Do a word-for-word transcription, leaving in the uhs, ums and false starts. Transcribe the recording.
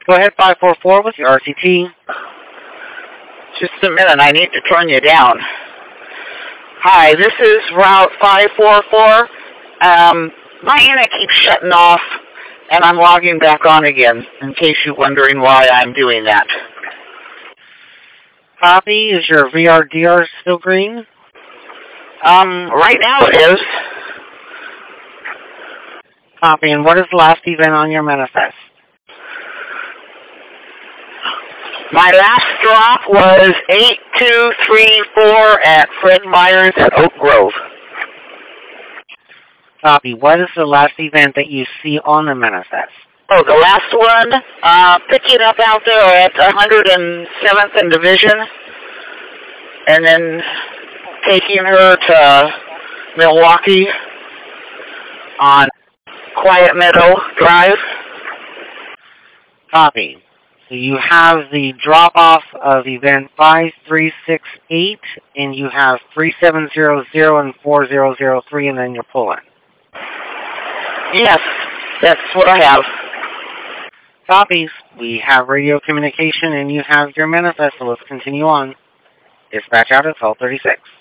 Go ahead, five four four with your R C T. Just a minute, I need to turn you down. Hi, this is Route five four four. Um, my unit keeps shutting off, and I'm logging back on again, in case you're wondering why I'm doing that. Copy. Is your V R D R still green? Um, right now it is. Copy. And what is the last event on your manifest? My last drop was eight two three four at Fred Meyer's at Oak Grove. Copy. What is the last event that you see on the manifest? Oh, the last one, uh, picking up out there at one hundred seventh and Division, and then taking her to Milwaukee on Quiet Meadow Drive. Copy. So you have the drop-off of event five three six eight, and you have three seven zero zero and four zero zero three, and then you're pulling. Yes, that's what I have. Copies. We have radio communication, and you have your manifest, so let's continue on. Dispatch out at twelve thirty-six.